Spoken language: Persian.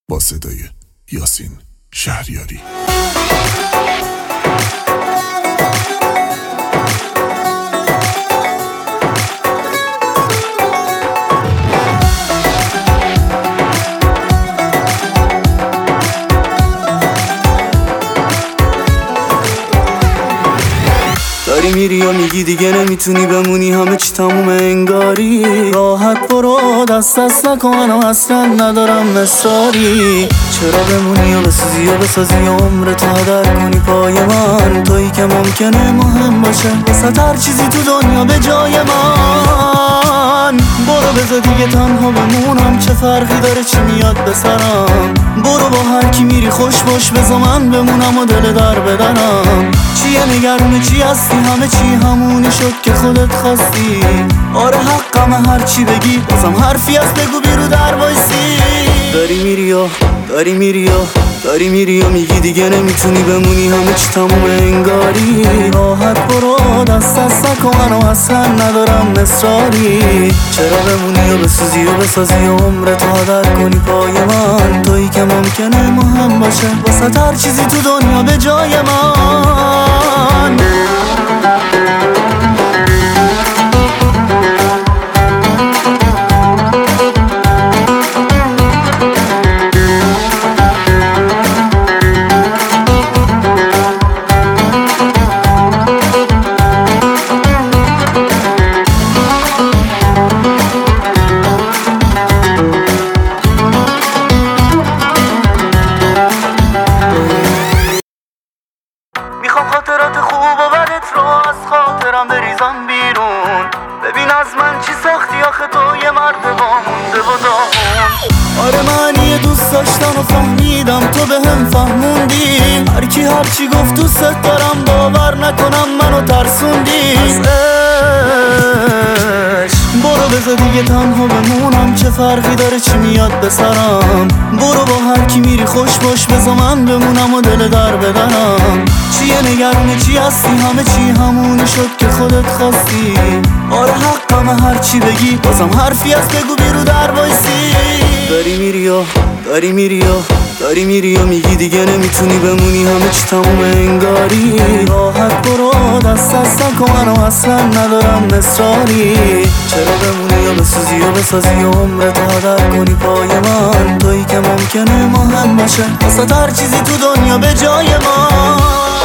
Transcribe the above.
با صدای یاسین شهریاری. داری میری و میگی دیگه نمیتونی بمونی، همه چی تمومه انگاری. راحت برو دست نکن، منو اصلا ندارم اصراری. چرا بمونی و بسوزی و بسازی عمرتو هدر کنی پای من؟ تویی که ممکنه مهم باشه واسه هر چیزی تو دنیا به جای من. برو بذار دیگه تنها بمونم، چه فرقی داره چی میاد به سرم؟ برو با هر کی میری خوش باش، بذار من بمونم و دل در بدنم. چیه نگرونه چی هستی؟ همه چی همونی شد که خودت خواستی. آره حقم هر چی بگی، بازم حرفی از بگو بیرو در وایسی. داری میری و میگی دیگه نمیتونی بمونی، همه چی تمومه انگاری. راحت برو دست نکن، منو اصلا ندارم اصراری. چرا بمونی و بسوزی و بسازی عمرتو هدر کنی پای من؟ تویی که ممکنه مهم باشه واسه هر چیزی تو دنیا به جای من. میخوام خاطرات خوب و بدت رو از خاطرم بریزم بیرون. ببین از من چی ساختی آخه تو، یه مرد وامونده و داغون. آره معنی دوست داشتن و فهمیدم تو به هم فهموندی. هرکی هرچی گفت دوست دارم، باور نکنم منو ترسوندی. برو بذار دیگه تنها بمونم، چه فرقی داره چی میاد به سرم؟ برو با هر کی میری خوش باش، بذار من بمونم و دل در بدنم. چیه نگرونه چی هستی؟ همه چی همونی شد که خودت خواستی. آره حقم هر چی بگی، بازم حرفی از بگو بیرو در وایسی. داری میری و میگی دیگه نمیتونی بمونی، همه چی تمومه انگاری. راحت برو دست نکن، منو اصلا ندارم اصراری. چرا بمونی و بسوزی و بسازی عمرتو هدر کنی پای من؟ تویی که ممکنه مهم باشه واسه هر چیزی تو دنیا به جای من.